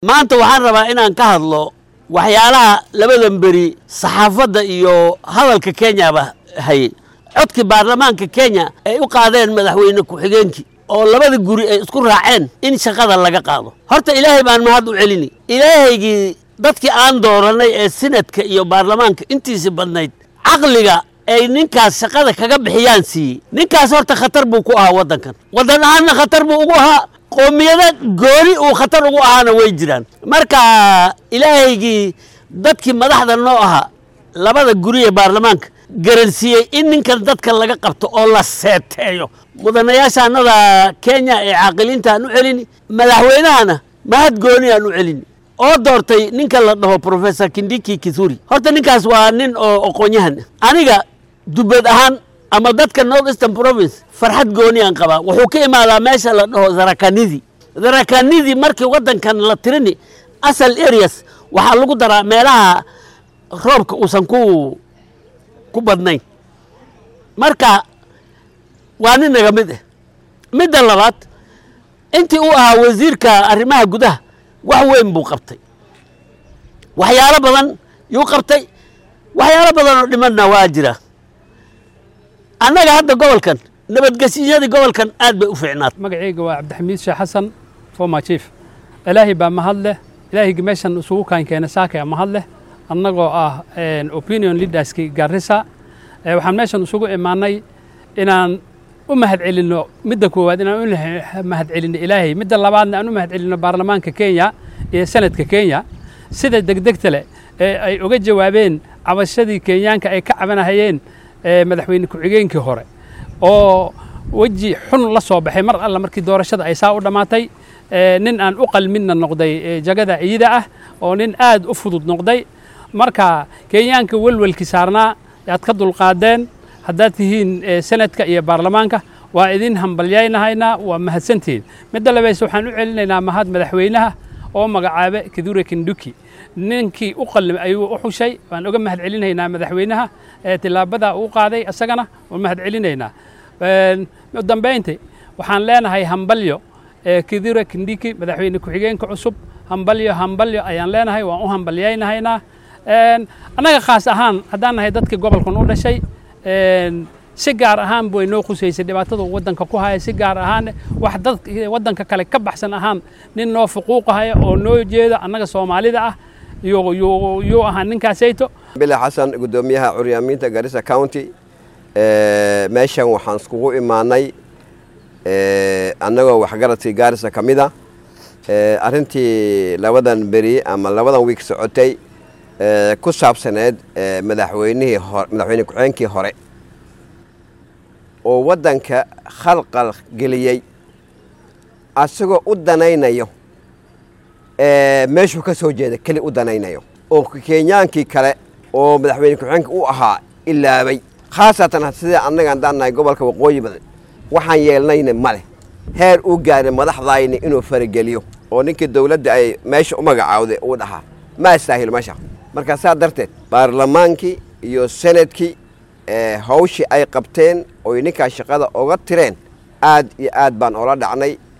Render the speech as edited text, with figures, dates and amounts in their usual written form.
maanta waxaan rabaa inaan ka hadlo waxyaalaha labadan beri saxaafadda iyo hadalka Kenya ba hay codkii baarlamaanka Kenya ay u qaadeen madaxweyne ku-xigeenkii oo labada guri ay isku raaceen in shaqada laga qaado horta ilaahay baan mahad u celini ilaahaygi dadkii aan dooranay ee senadka iyo baarlamaanka intiisa badnayd aqliga ay ninkaas shaqada kaga bixiyaan si ninkaas horta khatar buu ku ahaa wadankan wadanaana khatar buu ugu ahaa qoomiyada gooni uu khatar ugu ahaana way jiraan marka ilaahaygi dadkii madaxda noo ahaa labada guri ee baarlamaanka garansiyay in ninkan dadka laga qabto oo la seeteeyo mudanayaashaanada Kenya ee aqalinta aanu celini madaxweynahana mahad gooni aanu celini oo doortay ninka la dhaho Professor Kindiki Kithure horta ninkaas waa nin oo aqoonyahan aniga dubad ahaan ama dadka North Eastern Province farxad gooni aan qaba wuxuu ka imaadaa meesha la dhaho Zarakanidi markii wadankan la tirini asal areas waxa lagu daraa meelaha roobka uusan ku badnayn marka waa nin naga mid labaad intii uu ahaa wasiirka arrimaha gudaha wax weyn buu qabtay waxyaalo badan yuu qabtay waxyaalo badan oo dhimanna waa jira annaga hadda gobolkan nabadgelyada gobolkan aad bay u fiicnaad magacayga waa Cabdixamiid Sheekh Xasan former chief ilaahi baa mahad leh ilaahi meeshan isugu keenay saaka mahad leh annagoo ah opinion leaderski Garissa waxaan meeshan isugu imaanay inaan u mahad celino midda koowaad inaan u mahad celino ilaahi midda labaadna aan u mahad celino baarlamaanka Kenya iyo sanadka Kenya sida degdegta leh ay uga jawaabeen cabashadii Kenyaanka ay ka cabanahayeen madaxweyne ku-xigeenkii hore oo waji xun la soo baxay mar alla markii doorashada ay saa u dhamaatay nin aan u qalminna noqday jagada ciida ah oo nin aad u fudud noqday marka Kenyaanka walwalki saarnaa yaad ka dulqaadeen haddaad tihiin sanadka iyo baarlamaanka waa idin hambalyaynahayna waa mahadsantiin midda labaad waxaan u celinaynaa mahad madaxweynaha oo magacaabe Kithure Kindiki ninkii u qalmi ayuu u xushay waan uga mahad celinaynaa madaxweynaha tilaabada uu qaaday asagana waan mahad celinaynaa dambeyntii waxaan leenahay hambalyo Kithure Kindiki madaxweyne ku-xigeenka cusub hambalyo ayaan leenahay waan u hambalyaynahayna anaga khaas ahaan haddaan nahay dadka gobolkan u dhashay si gaar ahaan way noo qusaysay dhibaatada wadanka ku haya si gaar ahaan wax dad wadanka kale ka baxsan ahaan nin noo fuquuqahay oo noo jeeda anaga Soomaalida ah iyo ahaan ninkaasayto Bila Xasan gudoomiyaha curyaaminta Garissa County meeshan waxaan iskugu imaanay annagoo waxgaradkii Garissa kamida arintii labadan beri ama labadan week socotay ku saabsaneed madaxweyne ku-xigeenkii hore oo wadanka khalqal geliyay asagoo u danaynayo meeshuu ka soo jeeda kali u danaynayo oo Kenyaankii kale oo madaxweyne ku-xigeenka u ahaa ilaabay khaasatan sida annaga aan nahay gobolka waqooyi badan waxaan yeelnayna male heer uu gaaray madaxdayna inuu farageliyo oo ninkii dawladda ay meesha u magacaawday uu dhahaa ma istaahil meesha marka saa darteed baarlamaankii iyo senadkii hawshii ay qabteen oo ninka shaqada uga tireen aad iyo aad baan ola dhacnay